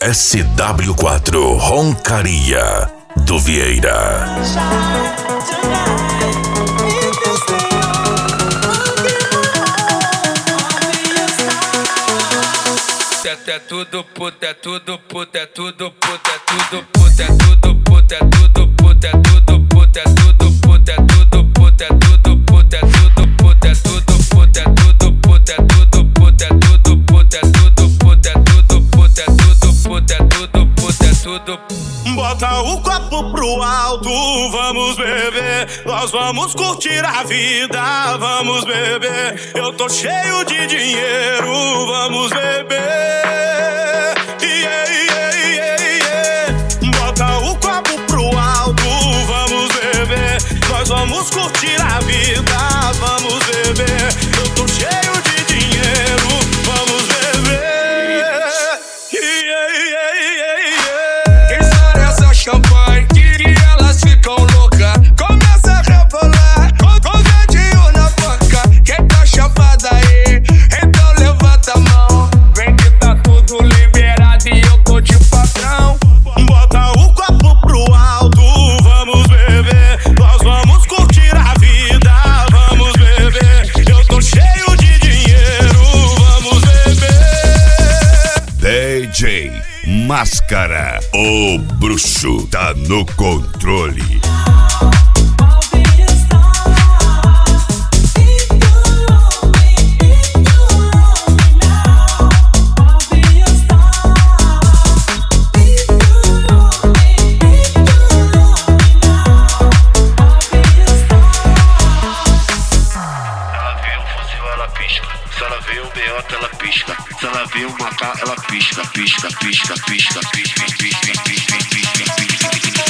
SW4 Roncaria do Vieira. É tudo puta, é tudo puta, é tudo puta, é tudo puta, é tudo puta, é tudo puta, é tudo puta, é tudo puta, é tudo puta, é tudo puta, é tudo puta, é tudo puta, é tudo puta, é tudo puta, é tudo puta, é tudo puta, é tudo puta, é tudo puta, é tudo puta, é tudo. Bota o copo pro alto, vamos beber. Nós vamos curtir a vida, vamos beber. Eu tô cheio de dinheiro, vamos beber. Bota o copo pro alto, vamos beber. Nós vamos curtir a vida, vamos beber. Eu tô cheio de dinheiro, vamos beber. Estoura essa champanhe que elas ficam loucas. Começa a rebolar com verdinho na boca. Quem tá chapada aí, então levanta a mão. Vem que tá tudo liberado e eu tô de patrão. Bota o copo pro alto, vamos beber. Nós vamos curtir a vida, vamos beber. Eu tô cheio de dinheiro, vamos beber. DJ Máscara, o bruxo tá no controle. Se ela vê o BO, ela pisca. Se ela vê o Macá, ela pisca, pisca, pisca, pisca, pisca, pisca, pisca, pisca, pisca.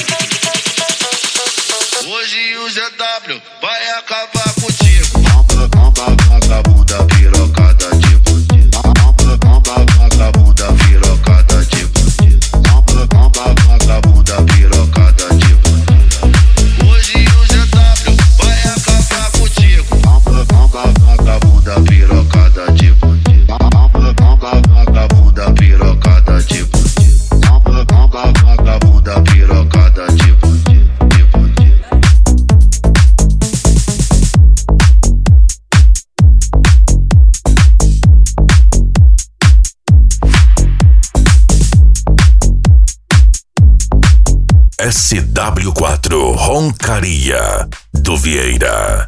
Hoje o ZW vai acabar contigo. Vagabunda pirocada de bandido. Vagabunda pirocada de bandido. Vagabunda pirocada de bandido. Hoje o ZW vai acabar contigo. Vagabunda pirocada de bandido. Vagabunda pirocada de bandido. Vagabunda pirocada de bandido. SW4 Roncaria do Vieira.